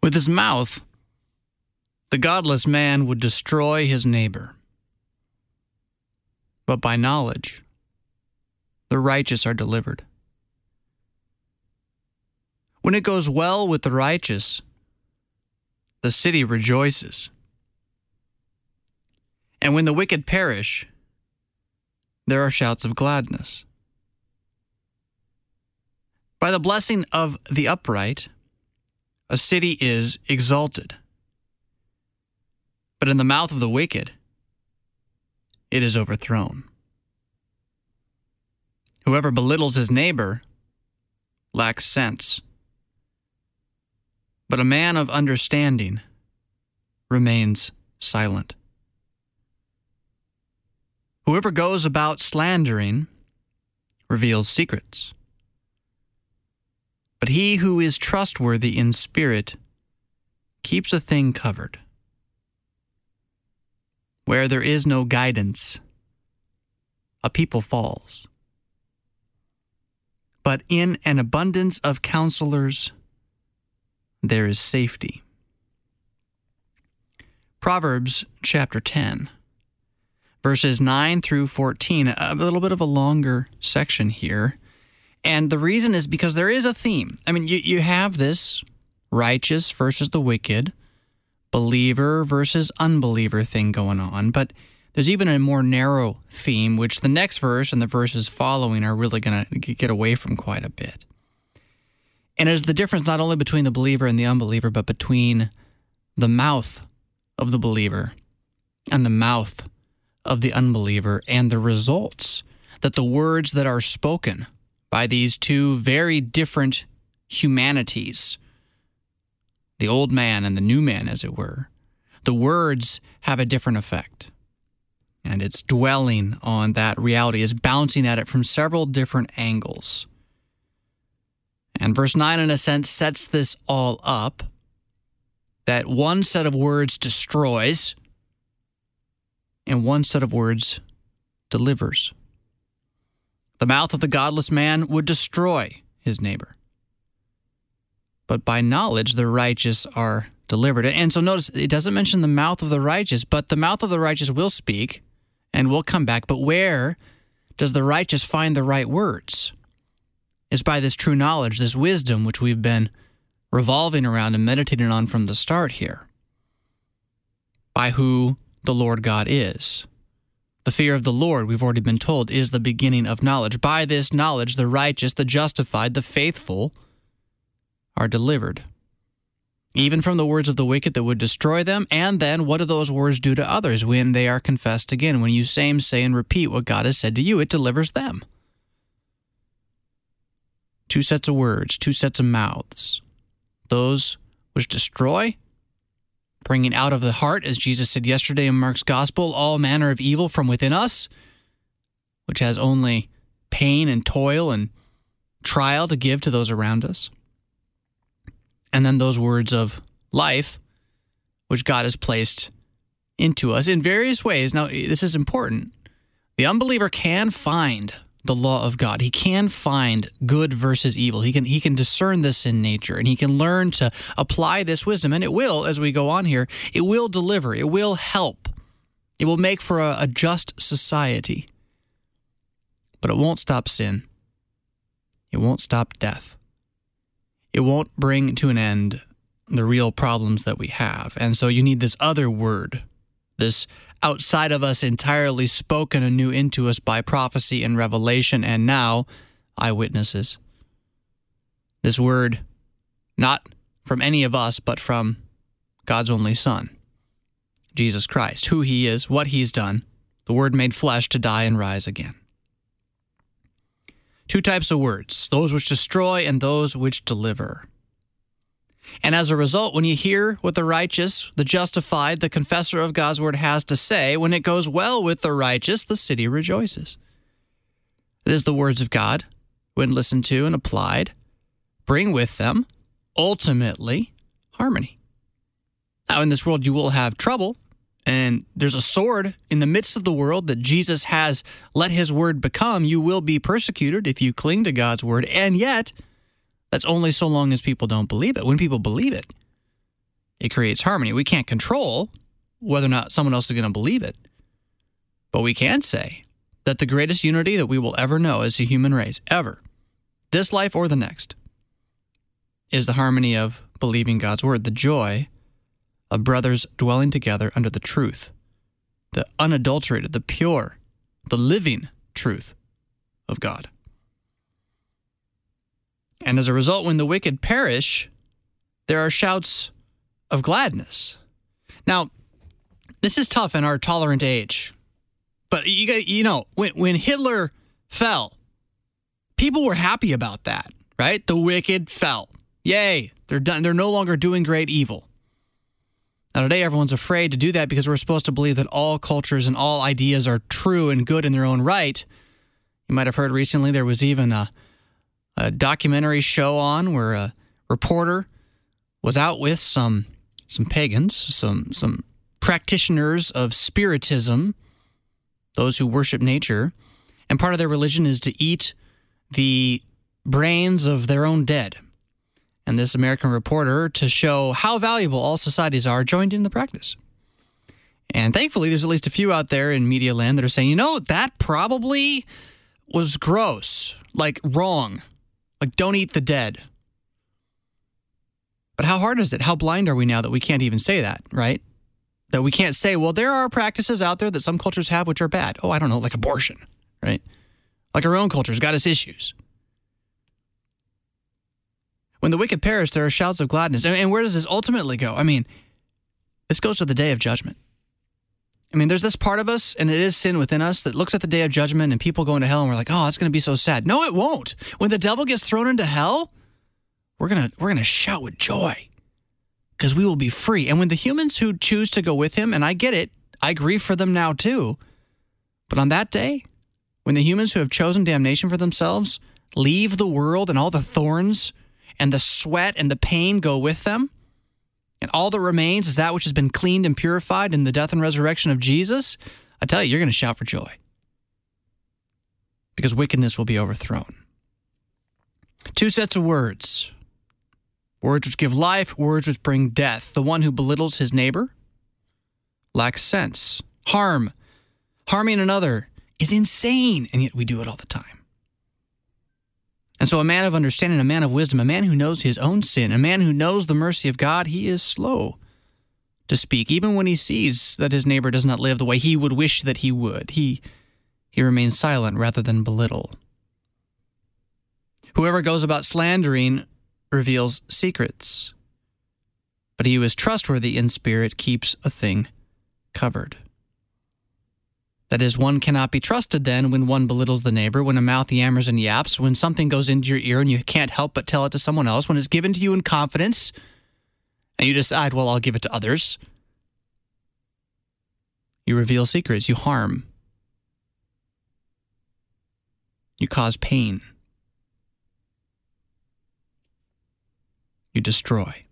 With his mouth, the godless man would destroy his neighbor. But by knowledge, the righteous are delivered. When it goes well with the righteous, the city rejoices. And when the wicked perish, there are shouts of gladness. By the blessing of the upright, a city is exalted. But in the mouth of the wicked, it is overthrown. Whoever belittles his neighbor lacks sense. But a man of understanding remains silent. Whoever goes about slandering reveals secrets. But he who is trustworthy in spirit keeps a thing covered. Where there is no guidance, a people falls. But in an abundance of counselors, there is safety. Proverbs chapter 10, verses 9 through 14, a little bit of a longer section here. And the reason is because there is a theme. I mean, you have this righteous versus the wicked, believer versus unbeliever thing going on, but there's even a more narrow theme, which the next verse and the verses following are really going to get away from quite a bit. And it is the difference not only between the believer and the unbeliever, but between the mouth of the believer and the mouth of the unbeliever, and the results that the words that are spoken by these two very different humanities, the old man and the new man, as it were, the words have a different effect. And it's dwelling on that reality, is bouncing at it from several different angles. And verse 9, in a sense, sets this all up, that one set of words destroys and one set of words delivers. The mouth of the godless man would destroy his neighbor. But by knowledge, the righteous are delivered. And so notice, it doesn't mention the mouth of the righteous, but the mouth of the righteous will speak and will come back. But where does the righteous find the right words? It's by this true knowledge, this wisdom, which we've been revolving around and meditating on from the start here. By who the Lord God is. The fear of the Lord, we've already been told, is the beginning of knowledge. By this knowledge, the righteous, the justified, the faithful are delivered, even from the words of the wicked that would destroy them. And then what do those words do to others when they are confessed again? When you say and repeat what God has said to you, it delivers them. Two sets of words, two sets of mouths. Those which destroy, bringing out of the heart, as Jesus said yesterday in Mark's Gospel, all manner of evil from within us, which has only pain and toil and trial to give to those around us. And then those words of life, which God has placed into us in various ways. Now, this is important. The unbeliever can find the law of God. He can find good versus evil. He can discern this in nature, and he can learn to apply this wisdom. And it will, as we go on here, it will deliver. It will help. It will make for a just society. But it won't stop sin. It won't stop death. It won't bring to an end the real problems that we have. And so you need this other word, this outside of us entirely spoken anew into us by prophecy and revelation, and now eyewitnesses. This word, not from any of us, but from God's only Son, Jesus Christ, who he is, what he's done, the Word made flesh to die and rise again. Two types of words, those which destroy and those which deliver. And as a result, when you hear what the righteous, the justified, the confessor of God's word has to say, when it goes well with the righteous, the city rejoices. It is the words of God, when listened to and applied, bring with them, ultimately, harmony. Now, in this world, you will have trouble, and there's a sword in the midst of the world that Jesus has let his word become. You will be persecuted if you cling to God's word, and yet that's only so long as people don't believe it. When people believe it, It creates harmony. We can't control whether or not someone else is going to believe it. But we can say that the greatest unity that we will ever know as a human race, ever, this life or the next, is the harmony of believing God's word, the joy of brothers dwelling together under the truth, the unadulterated, the pure, the living truth of God. And as a result, when the wicked perish, there are shouts of gladness. Now, this is tough in our tolerant age. But you know, when Hitler fell, people were happy about that, right? The wicked fell. Yay, they're done. They're no longer doing great evil. Now, today, everyone's afraid to do that because we're supposed to believe that all cultures and all ideas are true and good in their own right. You might have heard recently there was even a documentary show on where a reporter was out with some pagans, some practitioners of spiritism, those who worship nature, and part of their religion is to eat the brains of their own dead. And this American reporter, to show how valuable all societies are, joined in the practice. And thankfully, there's at least a few out there in media land that are saying, you know, that probably was gross, like wrong, like don't eat the dead. But how hard is it? How blind are we now that we can't even say that, right? That we can't say, well, there are practices out there that some cultures have which are bad. Oh, I don't know, like abortion, right? Like our own culture's got its issues. When the wicked perish, there are shouts of gladness. And where does this ultimately go? I mean, this goes to the day of judgment. I mean, there's this part of us, and it is sin within us, that looks at the day of judgment and people going to hell, and we're like, oh, it's going to be so sad. No, it won't. When the devil gets thrown into hell, we're gonna shout with joy because we will be free. And when the humans who choose to go with him, and I get it, I grieve for them now too, but on that day, when the humans who have chosen damnation for themselves leave the world and all the thorns and the sweat and the pain go with them, and all that remains is that which has been cleaned and purified in the death and resurrection of Jesus, I tell you, you're going to shout for joy because wickedness will be overthrown. Two sets of words. Words which give life, words which bring death. The one who belittles his neighbor lacks sense. Harming another is insane, and yet we do it all the time. And so a man of understanding, a man of wisdom, a man who knows his own sin, a man who knows the mercy of God, he is slow to speak, even when he sees that his neighbor does not live the way he would wish that he would. He remains silent rather than belittle. Whoever goes about slandering reveals secrets, but he who is trustworthy in spirit keeps a thing covered. That is, one cannot be trusted then when one belittles the neighbor, when a mouth yammers and yaps, when something goes into your ear and you can't help but tell it to someone else, when it's given to you in confidence and you decide, well, I'll give it to others. You reveal secrets, you harm, you cause pain, you destroy.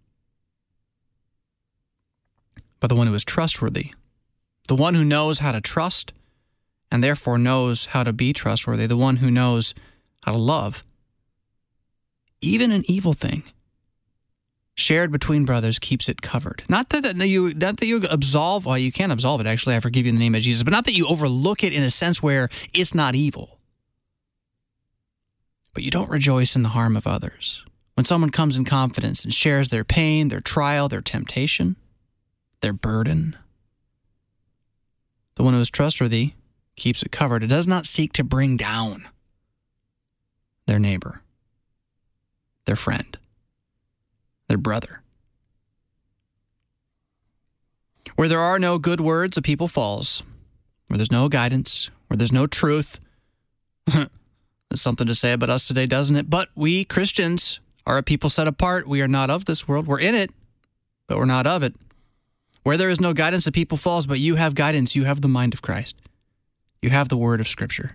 But the one who is trustworthy, the one who knows how to trust and therefore knows how to be trustworthy, the one who knows how to love, even an evil thing shared between brothers keeps it covered. Not that you absolve, well, you can't absolve it, actually, I forgive you in the name of Jesus, but not that you overlook it in a sense where it's not evil. But you don't rejoice in the harm of others. When someone comes in confidence and shares their pain, their trial, their temptation, their burden, the one who is trustworthy keeps it covered. It does not seek to bring down their neighbor, their friend, their brother. Where there are no good words, a people falls. Where there's no guidance, where there's no truth. There's something to say about us today, doesn't it? But we Christians are a people set apart. We are not of this world. We're in it, but we're not of it. Where there is no guidance, the people falls, but you have guidance. You have the mind of Christ. You have the word of Scripture.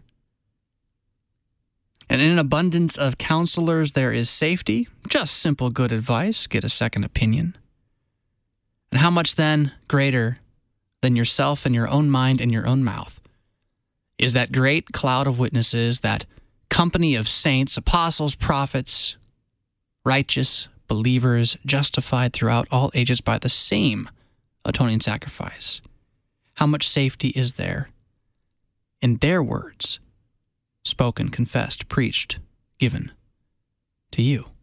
And in an abundance of counselors, there is safety. Just simple good advice. Get a second opinion. And how much then greater than yourself and your own mind and your own mouth is that great cloud of witnesses, that company of saints, apostles, prophets, righteous, believers justified throughout all ages by the same atoning sacrifice. How much safety is there in their words, spoken, confessed, preached, given to you?